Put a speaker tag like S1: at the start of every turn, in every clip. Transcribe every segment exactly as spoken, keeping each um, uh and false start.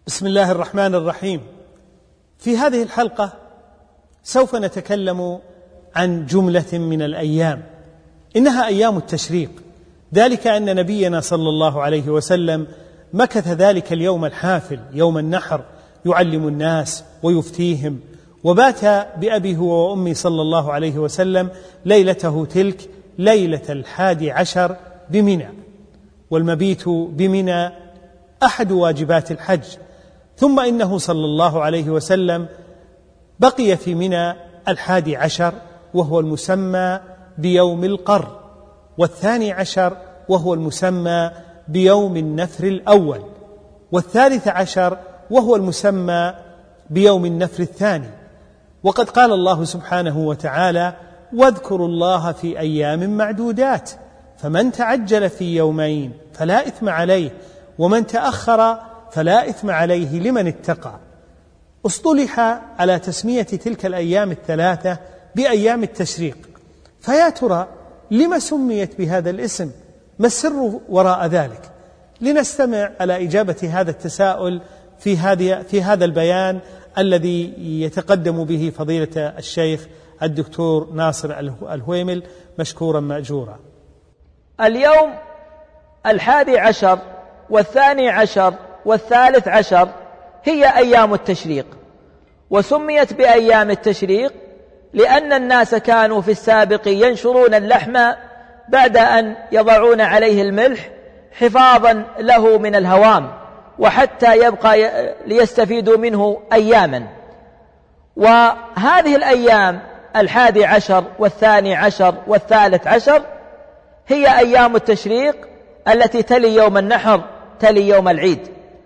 S1: بسم الله الرحمن الرحيم. في هذه الحلقة سوف نتكلم عن جملة من الأيام، إنها أيام التشريق، ذلك أن نبينا صلى الله عليه وسلم مكث ذلك اليوم الحافل يوم النحر يعلم الناس ويفتيهم، وبات بأبيه وأمي صلى الله عليه وسلم ليلته تلك ليلة الحادي عشر بمنى، والمبيت بمنى أحد واجبات الحج. ثم إنه صلى الله عليه وسلم بقي في منى الحادي عشر وهو المسمى بيوم القر، والثاني عشر وهو المسمى بيوم النفر الأول، والثالث عشر وهو المسمى بيوم النفر الثاني. وقد قال الله سبحانه وتعالى: واذكروا الله في أيام معدودات، فمن تعجل في يومين فلا إثم عليه، ومن تأخر فلا إثم عليه لمن اتقى. اصطلح على تسمية تلك الأيام الثلاثة بأيام التشريق، فيا ترى لما سميت بهذا الاسم؟ ما السر وراء ذلك؟ لنستمع على إجابة هذا التساؤل في هذه في هذا البيان الذي يتقدم به فضيلة الشيخ الدكتور ناصر الهويمل مشكورا مأجورا.
S2: اليوم الحادي عشر والثاني عشر والثالث عشر هي أيام التشريق، وسميت بأيام التشريق لأن الناس كانوا في السابق ينشرون اللحم بعد أن يضعون عليه الملح حفاظا له من الهوام، وحتى يبقى ليستفيدوا منه أياما. وهذه الأيام الحادي عشر والثاني عشر والثالث عشر هي أيام التشريق التي تلي يوم النحر، تلي يوم العيد.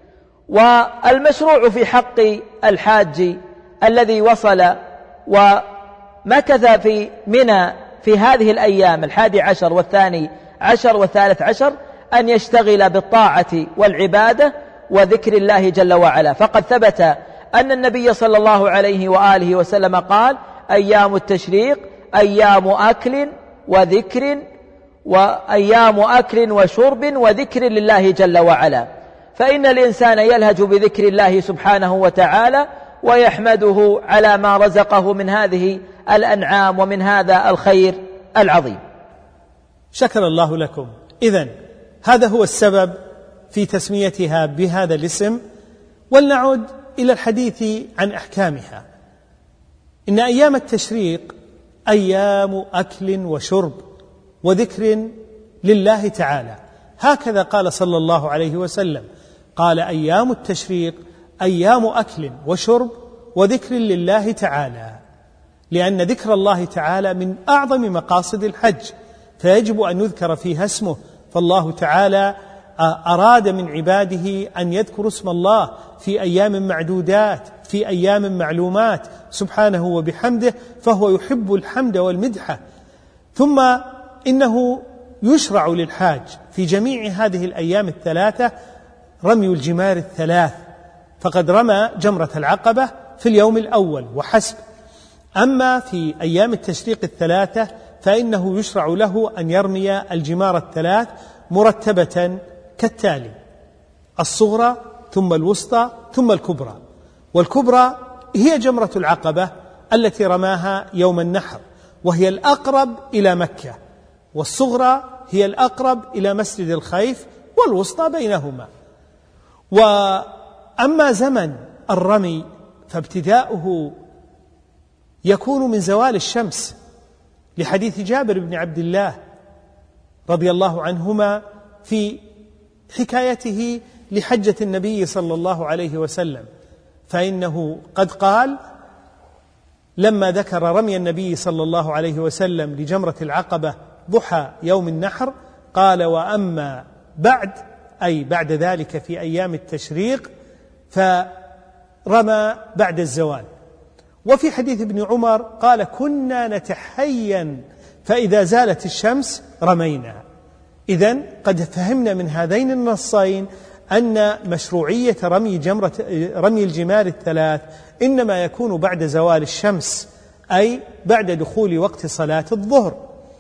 S2: والمشروع في حق الحاج الذي وصل ومكث في منى في هذه الأيام الحادي عشر والثاني عشر والثالث عشر أن يشتغل بالطاعة والعبادة وذكر الله جل وعلا، فقد ثبت أن النبي صلى الله عليه وآله وسلم قال: أيام التشريق أيام أكل وذكر، وأيام أكل وشرب وذكر لله جل وعلا، فإن الإنسان يلهج بذكر الله سبحانه وتعالى ويحمده على ما رزقه من هذه الأنعام ومن هذا الخير العظيم.
S1: شكر الله لكم. إذن هذا هو السبب في تسميتها بهذا الاسم، ولنعد إلى الحديث عن أحكامها. إن أيام التشريق أيام أكل وشرب وذكر لله تعالى، هكذا قال صلى الله عليه وسلم، قال: أيام التشريق أيام أكل وشرب وذكر لله تعالى، لأن ذكر الله تعالى من أعظم مقاصد الحج، فيجب أن يذكر فيها اسمه. فالله تعالى أراد من عباده أن يذكروا اسم الله في أيام معدودات، في أيام معلومات سبحانه وبحمده، فهو يحب الحمد والمدح. ثم إنه يشرع للحاج في جميع هذه الأيام الثلاثة رمي الجمار الثلاث، فقد رمى جمرة العقبة في اليوم الأول وحسب. أما في أيام التشريق الثلاثة فإنه يشرع له أن يرمي الجمار الثلاث مرتبة كالتالي: الصغرى ثم الوسطى ثم الكبرى. والكبرى هي جمرة العقبة التي رماها يوم النحر، وهي الأقرب إلى مكة، والصغرى هي الأقرب إلى مسجد الخيف، والوسطى بينهما. وأما زمن الرمي فابتداؤه يكون من زوال الشمس، لحديث جابر بن عبد الله رضي الله عنهما في حكايته لحجة النبي صلى الله عليه وسلم، فإنه قد قال لما ذكر رمي النبي صلى الله عليه وسلم لجمرة العقبة ضحى يوم النحر، قال: وأما بعد، أي بعد ذلك في أيام التشريق، فرمى بعد الزوال. وفي حديث ابن عمر قال: كنا نتحين فإذا زالت الشمس رمينا. إذن قد فهمنا من هذين النصين أن مشروعية رمي جمرة رمي الجمار الثلاث إنما يكون بعد زوال الشمس، أي بعد دخول وقت صلاة الظهر.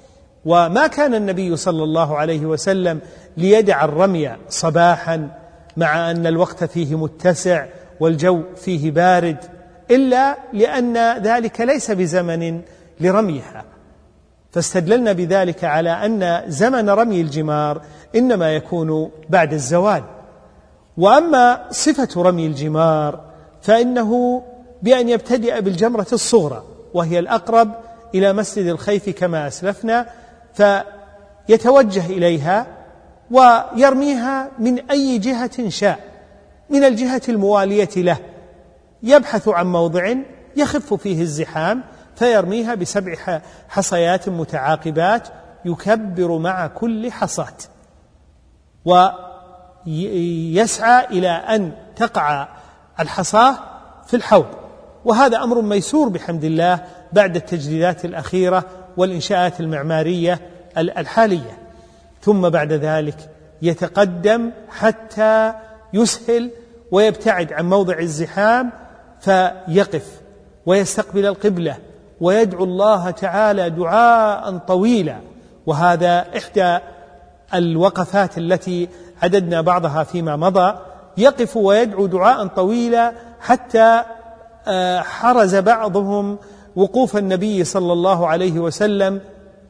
S1: وما كان النبي صلى الله عليه وسلم ليدع الرمي صباحا مع أن الوقت فيه متسع والجو فيه بارد، إلا لأن ذلك ليس بزمن لرميها، فاستدللنا بذلك على أن زمن رمي الجمار إنما يكون بعد الزوال. وأما صفة رمي الجمار فإنه بأن يبتدئ بالجمرة الصغرى وهي الأقرب إلى مسجد الخيف كما أسلفنا، فيتوجه إليها ويرميها من أي جهة شاء، من الجهة الموالية له، يبحث عن موضع يخف فيه الزحام فيرميها بسبع حصيات متعاقبات يكبر مع كل حصاة، ويسعى إلى أن تقع الحصاة في الحوض. وهذا أمر ميسور بحمد الله بعد التجديدات الأخيرة والإنشاءات المعمارية الحالية. ثم بعد ذلك يتقدم حتى يسهل ويبتعد عن موضع الزحام، فيقف ويستقبل القبلة ويدعو الله تعالى دعاء طويلا، وهذا إحدى الوقفات التي عددنا بعضها فيما مضى. يقف ويدعو دعاء طويلا حتى حرز بعضهم وقوف النبي صلى الله عليه وسلم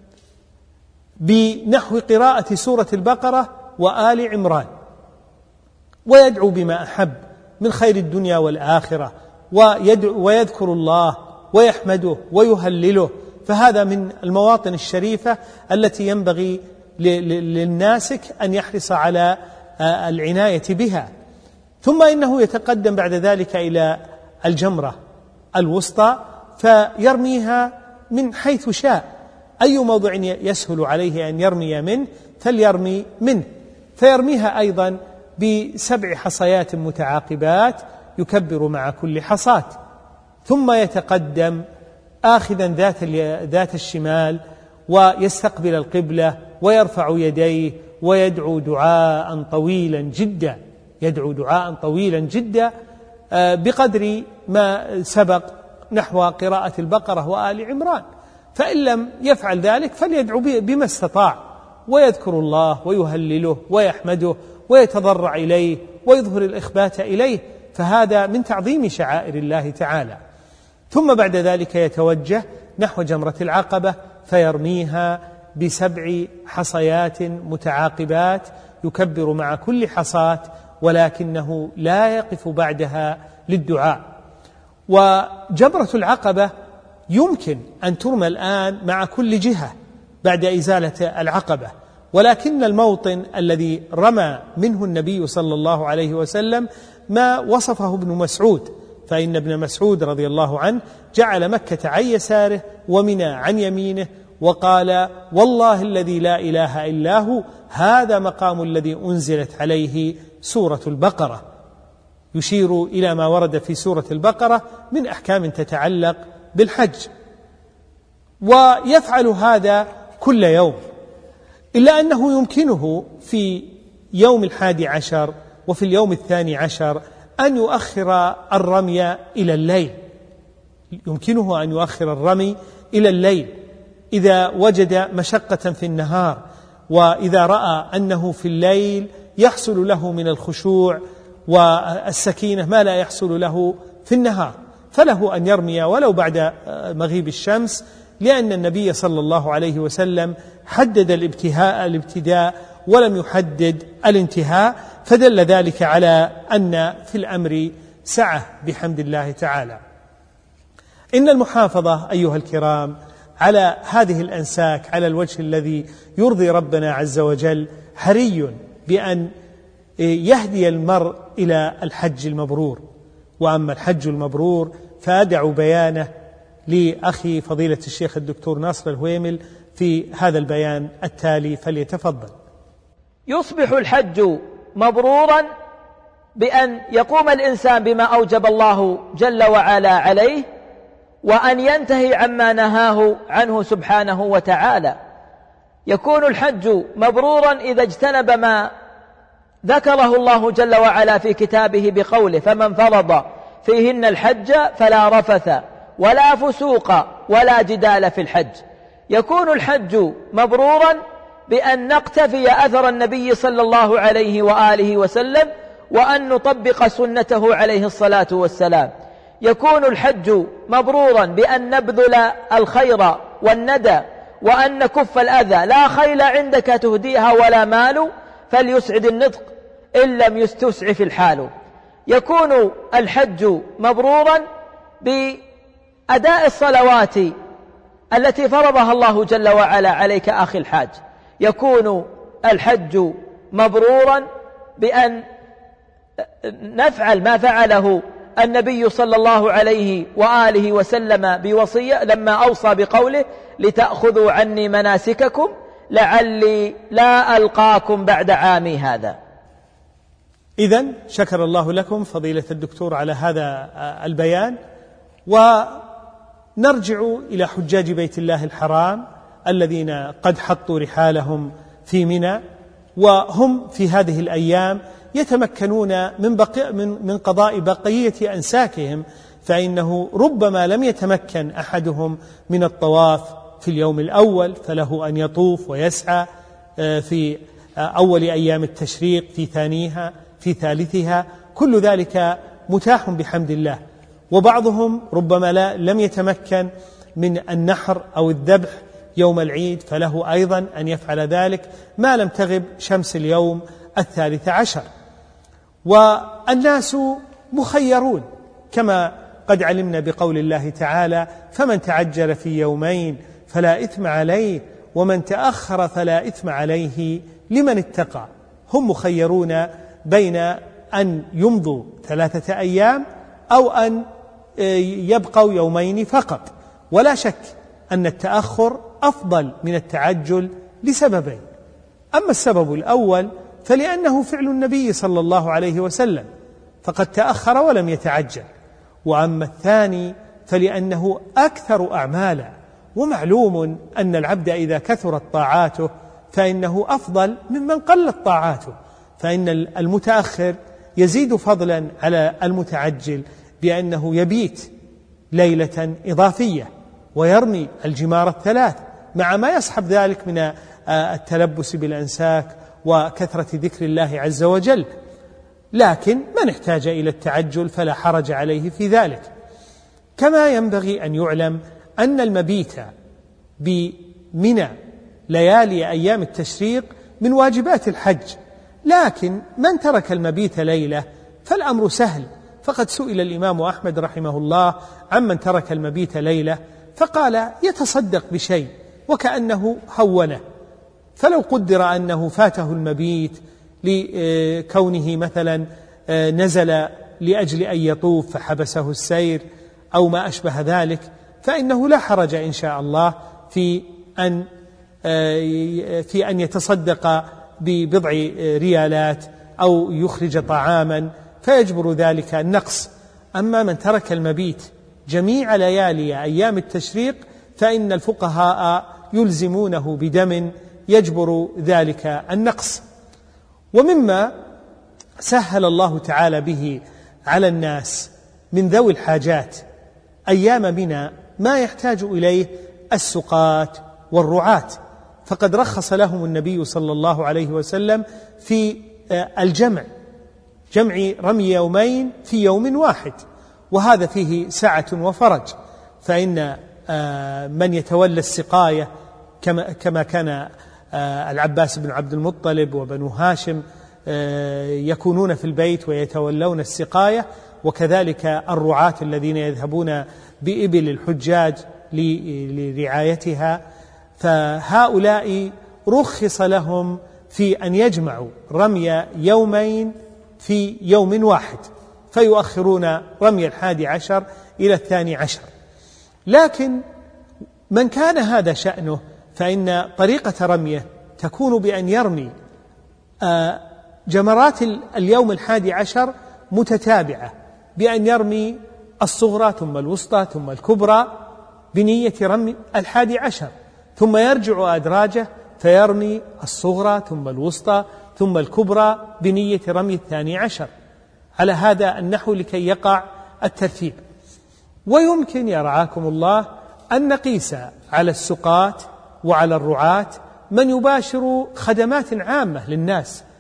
S1: بنحو قراءة سورة البقرة وآل عمران، ويدعو بما أحب من خير الدنيا والآخرة، ويذكر الله ويحمده ويهلله. فهذا من المواطن الشريفة التي ينبغي للناسك أن يحرص على العناية بها. ثم إنه يتقدم بعد ذلك إلى الجمرة الوسطى فيرميها من حيث شاء، أي موضع يسهل عليه أن يرمي منه فليرمي منه، فيرميها أيضا بسبع حصيات متعاقبات يكبر مع كل حصاة. ثم يتقدم آخذا ذات ذات الشمال ويستقبل القبلة ويرفع يديه ويدعو دعاء طويلا جدا، يدعو دعاء طويلا جدا بقدر ما سبق نحو قراءة البقرة وآل عمران. فإن لم يفعل ذلك فليدعو بما استطاع، ويذكر الله ويهلله ويحمده ويتضرع إليه ويظهر الإخبات إليه، فهذا من تعظيم شعائر الله تعالى. ثم بعد ذلك يتوجه نحو جمرة العقبة فيرميها بسبع حصيات متعاقبات يكبر مع كل حصاة، ولكنه لا يقف بعدها للدعاء. وجمرة العقبة يمكن أن ترمى الآن مع كل جهة بعد إزالة العقبة، ولكن الموطن الذي رمى منه النبي صلى الله عليه وسلم ما وصفه ابن مسعود، فإن ابن مسعود رضي الله عنه جعل مكة عن يساره ومنى عن يمينه، وقال: والله الذي لا إله إلا هو هذا مقام الذي أنزلت عليه سورة البقرة، يشير إلى ما ورد في سورة البقرة من أحكام تتعلق بالحج. ويفعل هذا كل يوم، إلا أنه يمكنه في يوم الحادي عشر وفي اليوم الثاني عشر أن يؤخر الرمي إلى الليل، يمكنه أن يؤخر الرمي إلى الليل إذا وجد مشقة في النهار، وإذا رأى أنه في الليل يحصل له من الخشوع والسكينة ما لا يحصل له في النهار، فله أن يرمي ولو بعد مغيب الشمس، لأن النبي صلى الله عليه وسلم حدد الابتهاء الابتداء ولم يحدد الانتهاء، فدل ذلك على أن في الأمر سعة بحمد الله تعالى. إن المحافظة أيها الكرام على هذه الأنساك على الوجه الذي يرضي ربنا عز وجل حري بأن يهدي المرء إلى الحج المبرور. وأما الحج المبرور فأدع بيانه لأخي فضيلة الشيخ الدكتور ناصر الهويمل في هذا البيان التالي، فليتفضل.
S2: يصبح الحج مبرورا بأن يقوم الإنسان بما أوجب الله جل وعلا عليه، وأن ينتهي عما نهاه عنه سبحانه وتعالى. يكون الحج مبرورا إذا اجتنب ما ذكره الله جل وعلا في كتابه بقوله: فمن فرض فيهن الحج فلا رفث ولا فسوق ولا جدال في الحج. يكون الحج مبرورا بأن نقتفي أثر النبي صلى الله عليه وآله وسلم وأن نطبق سنته عليه الصلاة والسلام. يكون الحج مبرورا بأن نبذل الخير والندى وأن نكف الأذى. لا خيل عندك تهديها ولا مال، فليسعد النطق إن لم يستسعف الحال. يكون الحج مبرورا بأداء الصلوات التي فرضها الله جل وعلا عليك أخي الحاج. يكون الحج مبرورا بأن نفعل ما فعله النبي صلى الله عليه وآله وسلم بوصية لما أوصى بقوله: لتأخذوا عني مناسككم لعلي لا ألقاكم بعد عامي هذا.
S1: إذن شكر الله لكم فضيلة الدكتور على هذا البيان. ونرجع إلى حجاج بيت الله الحرام الذين قد حطوا رحالهم في منى، وهم في هذه الأيام يتمكنون من, بقي من, من قضاء بقية أنساكهم، فإنه ربما لم يتمكن أحدهم من الطواف في اليوم الأول، فله أن يطوف ويسعى في أول أيام التشريق، في ثانيها، في ثالثها، كل ذلك متاح بحمد الله. وبعضهم ربما لا لم يتمكن من النحر أو الذبح يوم العيد، فله أيضا أن يفعل ذلك ما لم تغب شمس اليوم الثالث عشر. والناس مخيرون كما قد علمنا بقول الله تعالى: فمن تعجل في يومين فلا إثم عليه ومن تأخر فلا إثم عليه لمن اتقى. هم مخيرون بين أن يمضوا ثلاثة أيام أو أن يبقوا يومين فقط. ولا شك أن التأخر أفضل من التعجل لسببين: أما السبب الأول فلأنه فعل النبي صلى الله عليه وسلم فقد تأخر ولم يتعجل، وأما الثاني فلأنه أكثر أعمالا، ومعلوم أن العبد إذا كثرت طاعاته فإنه أفضل ممن قلت طاعاته، فإن المتأخر يزيد فضلا على المتعجل بأنه يبيت ليلة إضافية ويرمي الجمار الثلاث مع ما يصحب ذلك من التلبس بالأنساك وكثرة ذكر الله عز وجل. لكن من احتاج إلى التعجل فلا حرج عليه في ذلك. كما ينبغي أن يعلم أن المبيت بمنى ليالي أيام التشريق من واجبات الحج، لكن من ترك المبيت ليلة فالأمر سهل. فقد سئل الإمام أحمد رحمه الله عمن ترك المبيت ليلة فقال: يتصدق بشيء، وكأنه هونه. فلو قدر أنه فاته المبيت لكونه مثلا نزل لأجل أن يطوف فحبسه السير أو ما أشبه ذلك، فإنه لا حرج إن شاء الله في أن في أن يتصدق ببضع ريالات أو يخرج طعاما فيجبر ذلك النقص. أما من ترك المبيت جميع ليالي أيام التشريق فإن الفقهاء يلزمونه بدم يجبر ذلك النقص. ومما سهل الله تعالى به على الناس من ذوي الحاجات أيام منى ما يحتاج إليه السقاة والرعاة، فقد رخص لهم النبي صلى الله عليه وسلم في الجمع، جمع رمي يومين في يوم واحد، وهذا فيه سعة وفرج. فإن من يتولى السقاية كما كان العباس بن عبد المطلب وبنو هاشم يكونون في البيت ويتولون السقاية، وكذلك الرعاة الذين يذهبون بإبل الحجاج لرعايتها، فهؤلاء رخص لهم في أن يجمعوا رمي يومين في يوم واحد، فيؤخرون رمي الحادي عشر إلى الثاني عشر. لكن من كان هذا شأنه فإن طريقة رميه تكون بأن يرمي جمرات اليوم الحادي عشر متتابعة، بأن يرمي الصغرى ثم الوسطى ثم الكبرى بنية رمي الحادي عشر، ثم يرجع أدراجه فيرمي الصغرى ثم الوسطى ثم الكبرى بنية رمي الثاني عشر، على هذا النحو لكي يقع الترتيب. ويمكن يرعاكم الله أن نقيس على السقاة وعلى الرعاة من يباشر خدمات عامة للناس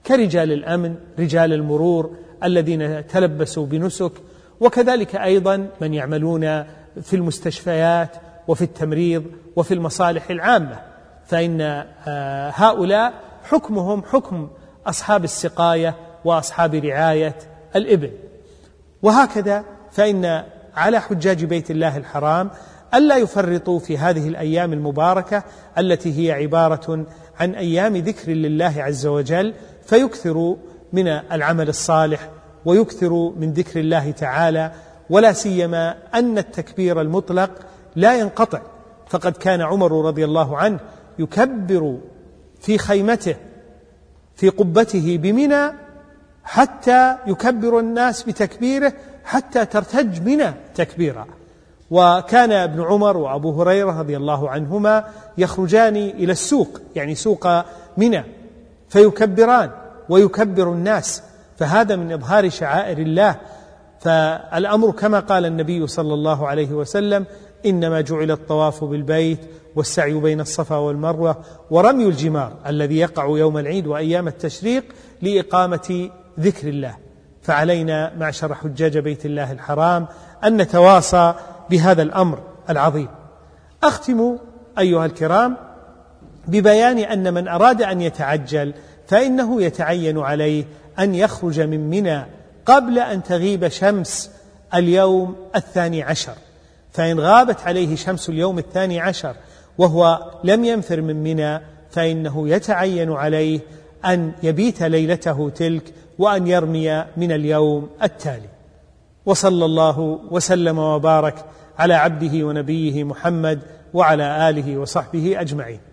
S1: كرجال الأمن، رجال المرور الذين تلبسوا بنسك، وكذلك أيضا من يعملون في المستشفيات وفي التمريض وفي المصالح العامة، فإن هؤلاء حكمهم حكم أصحاب السقاية وأصحاب رعاية الإبل. وهكذا فإن على حجاج بيت الله الحرام ألا يفرطوا في هذه الأيام المباركة التي هي عبارة عن أيام ذكر لله عز وجل، فيكثروا من العمل الصالح ويكثروا من ذكر الله تعالى، ولا سيما أن التكبير المطلق لا ينقطع، فقد كان عمر رضي الله عنه يكبر في خيمته في قبته بمنى حتى يكبر الناس بتكبيره حتى ترتج منى تكبيرا. وكان ابن عمر وأبو هريرة رضي الله عنهما يخرجان إلى السوق، يعني سوق منى، فيكبران ويكبر الناس، فهذا من إظهار شعائر الله. فالأمر كما قال النبي صلى الله عليه وسلم: إنما جعل الطواف بالبيت والسعي بين الصفا والمروة ورمي الجمار الذي يقع يوم العيد وأيام التشريق لإقامة ذكر الله. فعلينا معشر حجاج بيت الله الحرام أن نتواصى بهذا الأمر العظيم. أختم أيها الكرام ببيان أن من أراد أن يتعجل فإنه يتعين عليه أن يخرج من منى قبل أن تغيب شمس اليوم الثاني عشر، فإن غابت عليه شمس اليوم الثاني عشر وهو لم ينفر من منى فإنه يتعين عليه أن يبيت ليلته تلك وأن يرمي من اليوم التالي. وصلى الله وسلم وبارك على عبده ونبيه محمد وعلى آله وصحبه أجمعين.